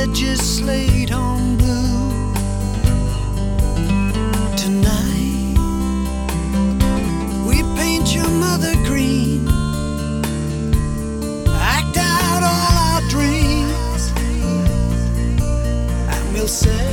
legislate on blue. Tonight we paint your mother green, act out all our dreams, and we'll say